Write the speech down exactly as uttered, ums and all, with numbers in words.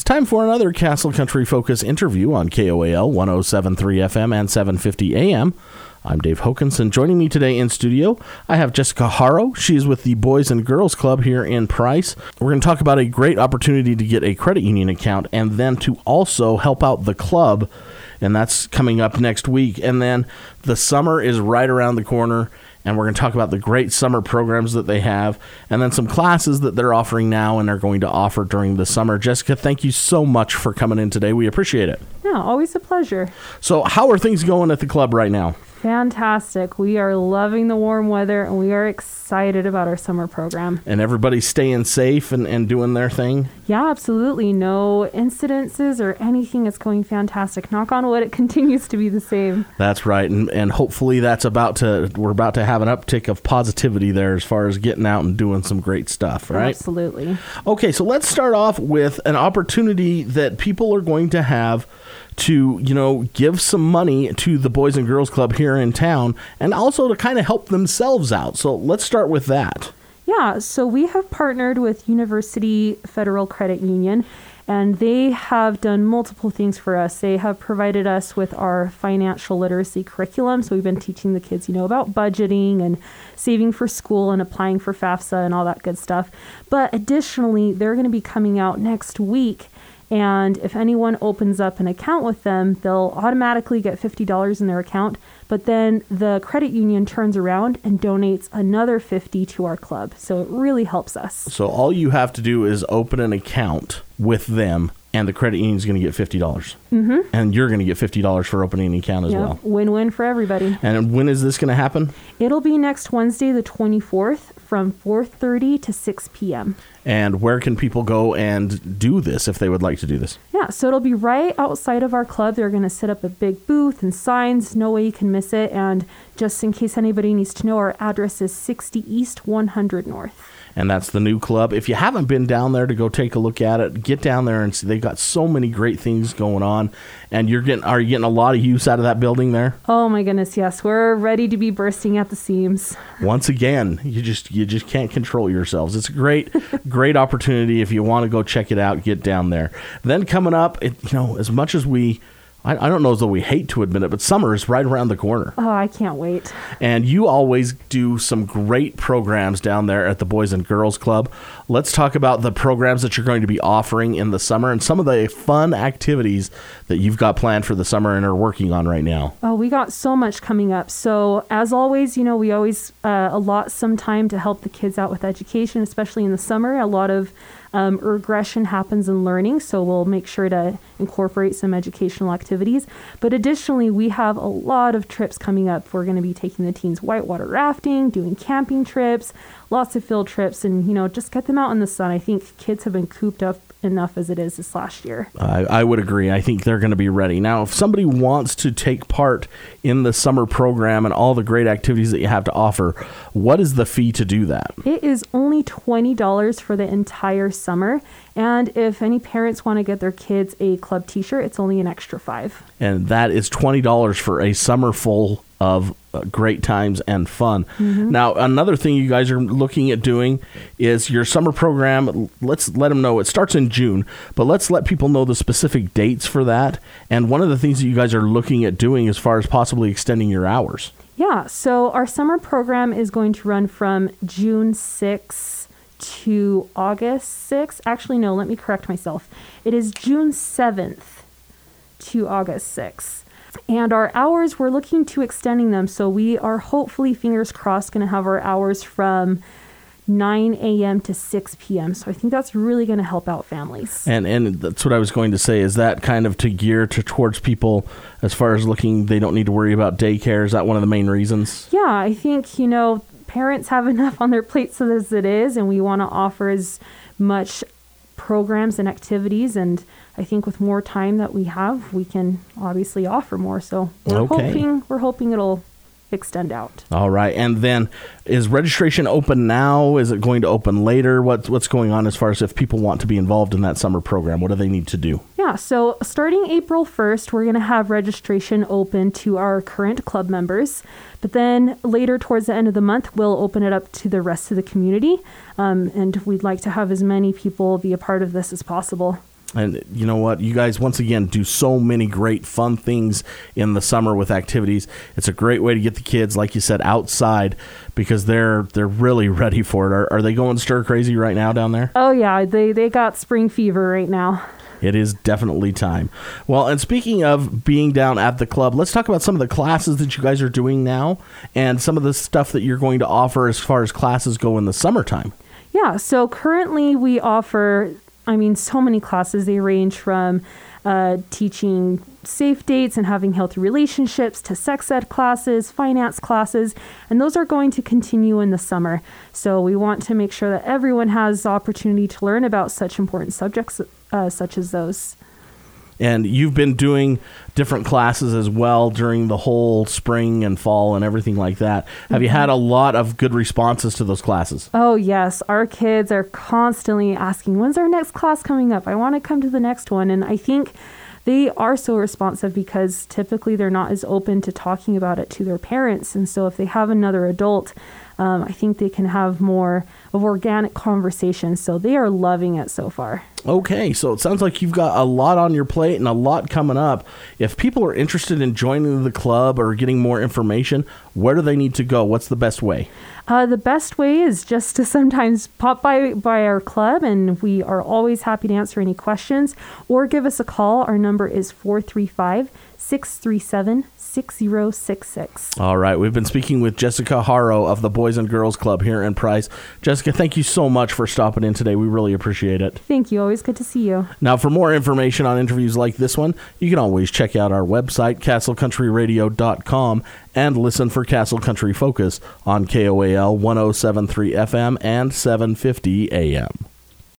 time for another Castle Country Focus interview on K O A L one oh seven point three F M and seven fifty A M. I'm Dave Hokanson. Joining me today in studio, I have Jessica Haro. She's with the Boys and Girls Club here in Price. We're going to talk about a great opportunity to get a credit union account and then to also help out the club, and that's coming up next week. And then the summer is right around the corner, and we're going to talk about the great summer programs that they have, and then some classes that they're offering now and are going to offer during the summer. Jessica, thank you so much for coming in today. We appreciate it. Yeah, always a pleasure. So how are things going at the club right now? Fantastic. We are loving the warm weather, and we are excited about our summer program. And everybody's staying safe and, and doing their thing? Yeah, absolutely. No incidences or anything. It's going fantastic. Knock on wood, it continues to be the same. That's right. And and hopefully that's about to, we're about to have an uptick of positivity there as far as getting out and doing some great stuff, right? Absolutely. Okay, so let's start off with an opportunity that people are going to have to, you know, give some money to the Boys and Girls Club here in town and also to kind of help themselves out. So let's start with that. Yeah, so we have partnered with University Federal Credit Union, and they have done multiple things for us. They have provided us with our financial literacy curriculum. So we've been teaching the kids, you know, about budgeting and saving for school and applying for FAFSA and all that good stuff. But additionally, they're going to be coming out next week. And if anyone opens up an account with them, they'll automatically get fifty dollars in their account. But then the credit union turns around and donates another fifty dollars to our club. So it really helps us. So all you have to do is open an account with them, and the credit union is going to get fifty dollars. Mm-hmm. And you're going to get fifty dollars for opening an account as yeah, well. Win-win for everybody. And when is this going to happen? It'll be next Wednesday, the twenty-fourth, from four thirty to six p.m. And where can people go and do this if they would like to do this? Yeah, so it'll be right outside of our club. They're going to set up a big booth and signs. No way you can miss it. And just in case anybody needs to know, our address is sixty East, one hundred North. And that's the new club. If you haven't been down there to go take a look at it, get down there and see. They've got so many great things going on. And you're getting, are you getting a lot of use out of that building there? Oh my goodness, yes. We're ready to be bursting at the seams. Once again, you just you just can't control yourselves. It's a great, great opportunity. If you want to go check it out, get down there. Then coming up, it, you know, as much as we, I, I don't know as though we hate to admit it, but summer is right around the corner. Oh, I can't wait. And you always do some great programs down there at the Boys and Girls Club. Let's talk about the programs that you're going to be offering in the summer and some of the fun activities that you've got planned for the summer and are working on right now. Oh, we got so much coming up. So as always, you know, we always uh, allot some time to help the kids out with education, especially in the summer. A lot of Um, regression happens in learning, so we'll make sure to incorporate some educational activities. But additionally, we have a lot of trips coming up. We're going to be taking the teens whitewater rafting, doing camping trips, lots of field trips, and, you know, just get them out in the sun. I think kids have been cooped up enough as it is this last year. I, I would agree. I think they're going to be ready. Now, if somebody wants to take part in the summer program and all the great activities that you have to offer, what is the fee to do that? It is only twenty dollars for the entire summer. And if any parents want to get their kids a club t-shirt, it's only an extra five. And that is twenty dollars for a summer full of uh, great times and fun. Mm-hmm. Now, another thing you guys are looking at doing is your summer program. Let's let them know it starts in June, but let's let people know the specific dates for that. And one of the things that you guys are looking at doing as far as possibly extending your hours. Yeah, so our summer program is going to run from June sixth to August sixth. Actually, no, let me correct myself. It is June seventh to August sixth. And our hours, we're looking to extending them. So we are hopefully, fingers crossed, going to have our hours from nine a.m. to six p.m. So I think that's really going to help out families. And and that's what I was going to say. Is that kind of to gear to towards people as far as looking, they don't need to worry about daycare? Is that one of the main reasons? Yeah, I think, you know, parents have enough on their plates as it is, and we want to offer as much programs and activities, and I think with more time that we have, we can obviously offer more. So we're okay. hoping we're hoping it'll extend out. All right. And then is registration open now? Is it going to open later? What's what's going on as far as if people want to be involved in that summer program? What do they need to do? Yeah. So starting April first, we're going to have registration open to our current club members. But then later towards the end of the month, we'll open it up to the rest of the community. Um, and we'd like to have as many people be a part of this as possible. And you know what? You guys, once again, do so many great fun things in the summer with activities. It's a great way to get the kids, like you said, outside because they're they're really ready for it. Are, are they going stir crazy right now down there? Oh, yeah. They, they got spring fever right now. It is definitely time. Well, and speaking of being down at the club, let's talk about some of the classes that you guys are doing now and some of the stuff that you're going to offer as far as classes go in the summertime. Yeah, so currently we offer, I mean, so many classes. They range from uh, teaching safe dates and having healthy relationships to sex ed classes, finance classes, and those are going to continue in the summer. So we want to make sure that everyone has the opportunity to learn about such important subjects uh, such as those. And you've been doing different classes as well during the whole spring and fall and everything like that. Have mm-hmm. you had a lot of good responses to those classes? Oh, yes. Our kids are constantly asking, when's our next class coming up? I want to come to the next one. And I think they are so responsive because typically they're not as open to talking about it to their parents. And so if they have another adult, um, I think they can have more of organic conversations. So they are loving it so far. Okay, so it sounds like you've got a lot on your plate and a lot coming up. If people are interested in joining the club or getting more information, where do they need to go? What's the best way? Uh, the best way is just to sometimes pop by, by our club, and we are always happy to answer any questions, or give us a call. Our number is four three five, six three seven, six zero six six. All right, we've been speaking with Jessica Haro of the Boys and Girls Club here in Price. Jessica, thank you so much for stopping in today. We really appreciate it. Thank you. Always good to see you. Now, for more information on interviews like this one, you can always check out our website, castle country radio dot com, and listen for Castle Country Focus on K O A L one oh seven point three F M and seven fifty A M.